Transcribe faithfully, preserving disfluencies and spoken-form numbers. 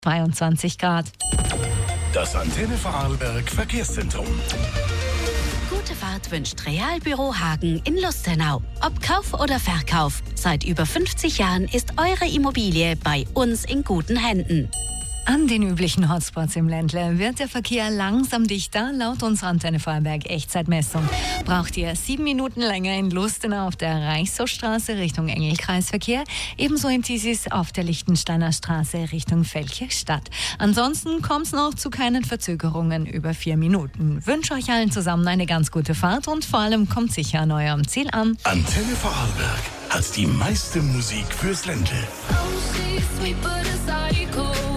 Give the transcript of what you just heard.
zweiundzwanzig Grad. Das Antenne Vorarlberg Verkehrszentrum. Gute Fahrt wünscht Realbüro Hagen in Lustenau. Ob Kauf oder Verkauf, seit über fünfzig Jahren ist eure Immobilie bei uns in guten Händen. An den üblichen Hotspots im Ländle wird der Verkehr langsam dichter. Laut unserer Antenne Vorarlberg Echtzeitmessung braucht ihr sieben Minuten länger in Lustenau auf der Reichshofstraße Richtung Engelkreisverkehr, ebenso in Tiesis auf der Lichtensteiner Straße Richtung Velkirchstadt. Ansonsten kommt es noch zu keinen Verzögerungen über vier Minuten. Wünsche euch allen zusammen eine ganz gute Fahrt und vor allem kommt sicher an eurem Ziel an. Antenne Vorarlberg hat die meiste Musik fürs Ländle. Oh, she's sweet but a psycho.